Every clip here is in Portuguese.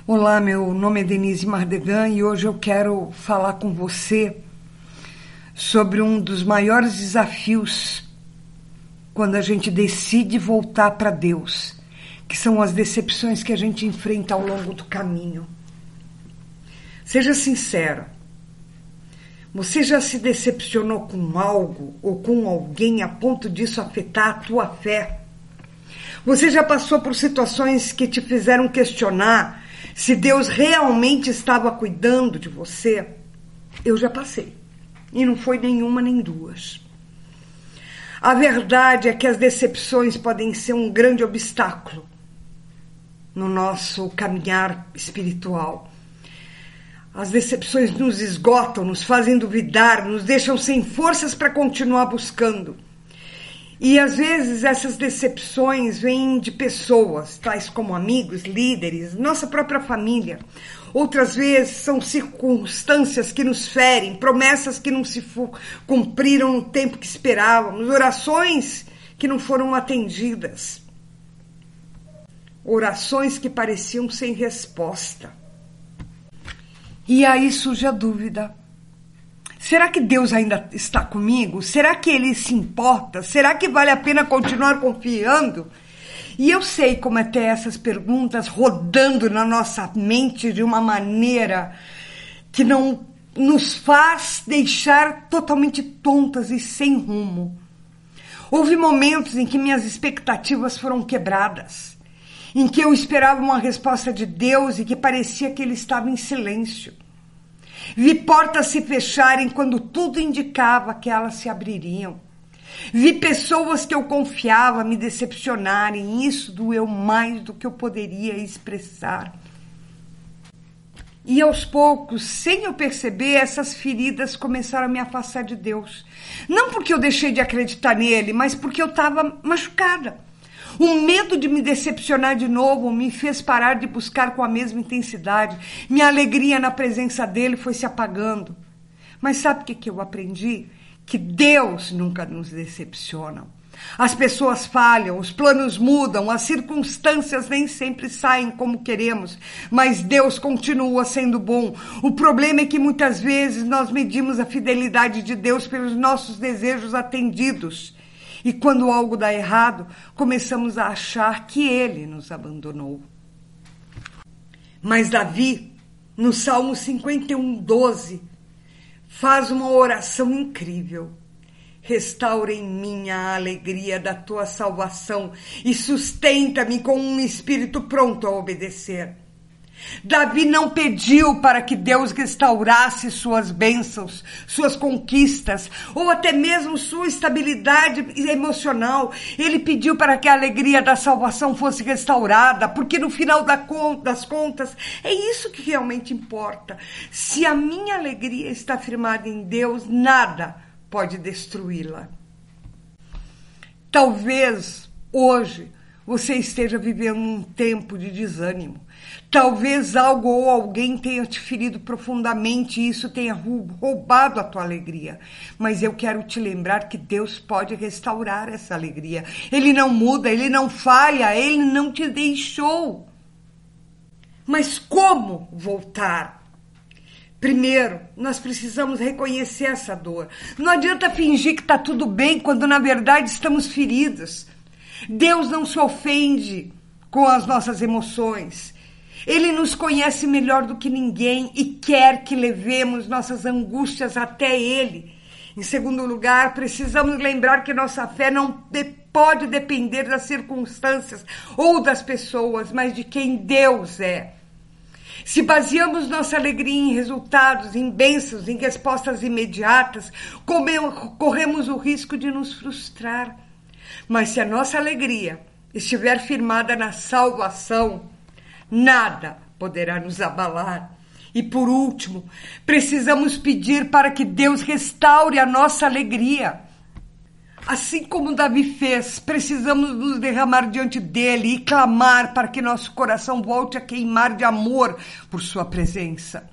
Olá, meu nome é Denise Mardegan e hoje eu quero falar com você sobre um dos maiores desafios quando a gente decide voltar para Deus, que são as decepções que a gente enfrenta ao longo do caminho. Seja sincero, você já se decepcionou com algo ou com alguém a ponto disso afetar a tua fé? Você já passou por situações que te fizeram questionar se Deus realmente estava cuidando de você? Eu já passei. E não foi nenhuma nem duas. A verdade é que as decepções podem ser um grande obstáculo no nosso caminhar espiritual. As decepções nos esgotam, nos fazem duvidar, nos deixam sem forças para continuar buscando. E às vezes essas decepções vêm de pessoas, tais como amigos, líderes, nossa própria família. Outras vezes são circunstâncias que nos ferem, promessas que não se cumpriram no tempo que esperávamos, orações que não foram atendidas, orações que pareciam sem resposta. E aí surge a dúvida. Será que Deus ainda está comigo? Será que Ele se importa? Será que vale a pena continuar confiando? E eu sei como é ter essas perguntas rodando na nossa mente de uma maneira que não nos faz deixar totalmente tontas e sem rumo. Houve momentos em que minhas expectativas foram quebradas, em que eu esperava uma resposta de Deus e que parecia que Ele estava em silêncio. Vi portas se fecharem quando tudo indicava que elas se abririam. Vi pessoas que eu confiava me decepcionarem e isso doeu mais do que eu poderia expressar. E aos poucos, sem eu perceber, essas feridas começaram a me afastar de Deus. Não porque eu deixei de acreditar nele, mas porque eu estava machucada. O medo de me decepcionar de novo me fez parar de buscar com a mesma intensidade. Minha alegria na presença dele foi se apagando. Mas sabe o que eu aprendi? Que Deus nunca nos decepciona. As pessoas falham, os planos mudam, as circunstâncias nem sempre saem como queremos, mas Deus continua sendo bom. O problema é que muitas vezes nós medimos a fidelidade de Deus pelos nossos desejos atendidos. E quando algo dá errado, começamos a achar que Ele nos abandonou. Mas Davi, no Salmo 51:12, faz uma oração incrível. Restaura em mim a alegria da tua salvação e sustenta-me com um espírito pronto a obedecer. Davi não pediu para que Deus restaurasse suas bênçãos, suas conquistas, ou até mesmo sua estabilidade emocional. Ele pediu para que a alegria da salvação fosse restaurada, porque no final das contas, é isso que realmente importa. Se a minha alegria está firmada em Deus, nada pode destruí-la. Talvez hoje você esteja vivendo um tempo de desânimo. Talvez algo ou alguém tenha te ferido profundamente e isso tenha roubado a tua alegria. Mas eu quero te lembrar que Deus pode restaurar essa alegria. Ele não muda, Ele não falha, Ele não te deixou. Mas como voltar? Primeiro, nós precisamos reconhecer essa dor. Não adianta fingir que está tudo bem quando na verdade estamos feridos. Deus não se ofende com as nossas emoções. Ele nos conhece melhor do que ninguém e quer que levemos nossas angústias até Ele. Em segundo lugar, precisamos lembrar que nossa fé não pode depender das circunstâncias ou das pessoas, mas de quem Deus é. Se baseamos nossa alegria em resultados, em bênçãos, em respostas imediatas, corremos o risco de nos frustrar. Mas se a nossa alegria estiver firmada na salvação, nada poderá nos abalar. E por último, precisamos pedir para que Deus restaure a nossa alegria. Assim como Davi fez, precisamos nos derramar diante dele e clamar para que nosso coração volte a queimar de amor por sua presença.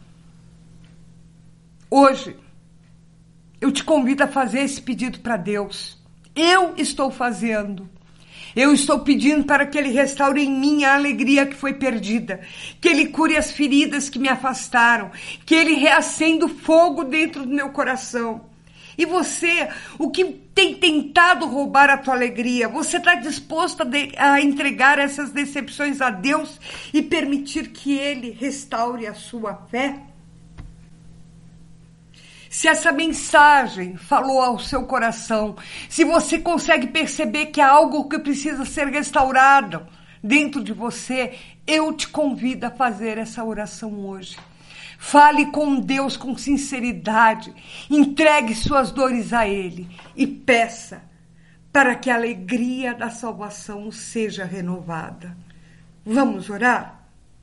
Hoje, eu te convido a fazer esse pedido para Deus. Eu estou fazendo. Eu estou pedindo para que Ele restaure em mim a alegria que foi perdida, que Ele cure as feridas que me afastaram, que Ele reacenda o fogo dentro do meu coração. E você, o que tem tentado roubar a tua alegria, você está disposto a entregar essas decepções a Deus e permitir que Ele restaure a sua fé? Se essa mensagem falou ao seu coração, se você consegue perceber que há algo que precisa ser restaurado dentro de você, eu te convido a fazer essa oração hoje. Fale com Deus com sinceridade, entregue suas dores a Ele e peça para que a alegria da salvação seja renovada. Vamos orar?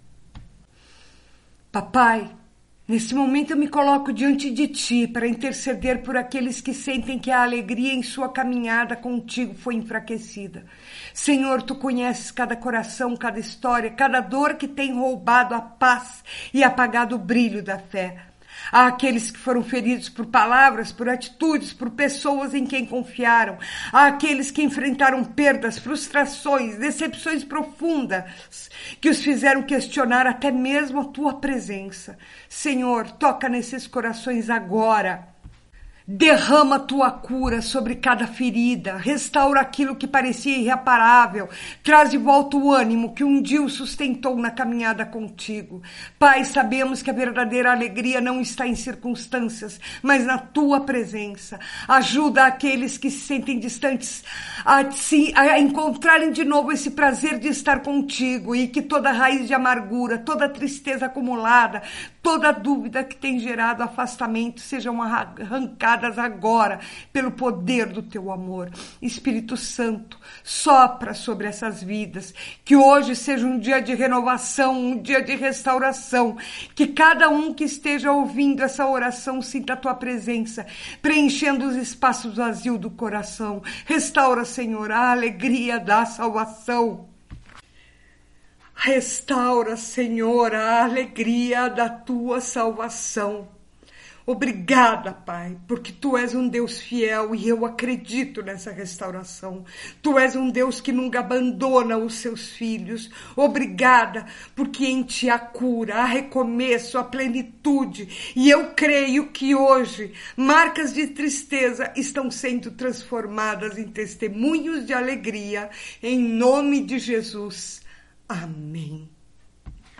Papai, nesse momento eu me coloco diante de Ti para interceder por aqueles que sentem que a alegria em sua caminhada contigo foi enfraquecida. Senhor, Tu conheces cada coração, cada história, cada dor que tem roubado a paz e apagado o brilho da fé. Há aqueles que foram feridos por palavras, por atitudes, por pessoas em quem confiaram. Há aqueles que enfrentaram perdas, frustrações, decepções profundas, que os fizeram questionar até mesmo a Tua presença. Senhor, toca nesses corações agora. Derrama a Tua cura sobre cada ferida, restaura aquilo que parecia irreparável, traz de volta o ânimo que um dia o sustentou na caminhada contigo. Pai, sabemos que a verdadeira alegria não está em circunstâncias, mas na Tua presença. Ajuda aqueles que se sentem distantes a encontrarem de novo esse prazer de estar contigo e que toda raiz de amargura, toda tristeza acumulada, toda dúvida que tem gerado afastamento sejam arrancadas agora pelo poder do Teu amor. Espírito Santo, sopra sobre essas vidas, que hoje seja um dia de renovação, um dia de restauração, que cada um que esteja ouvindo essa oração sinta a Tua presença, preenchendo os espaços vazios do coração. Restaura, Senhor, a alegria da salvação. Restaura, Senhor, a alegria da Tua salvação. Obrigada, Pai, porque Tu és um Deus fiel e eu acredito nessa restauração. Tu és um Deus que nunca abandona os seus filhos. Obrigada, porque em Ti há cura, há recomeço, há plenitude. E eu creio que hoje marcas de tristeza estão sendo transformadas em testemunhos de alegria. Em nome de Jesus. Amém.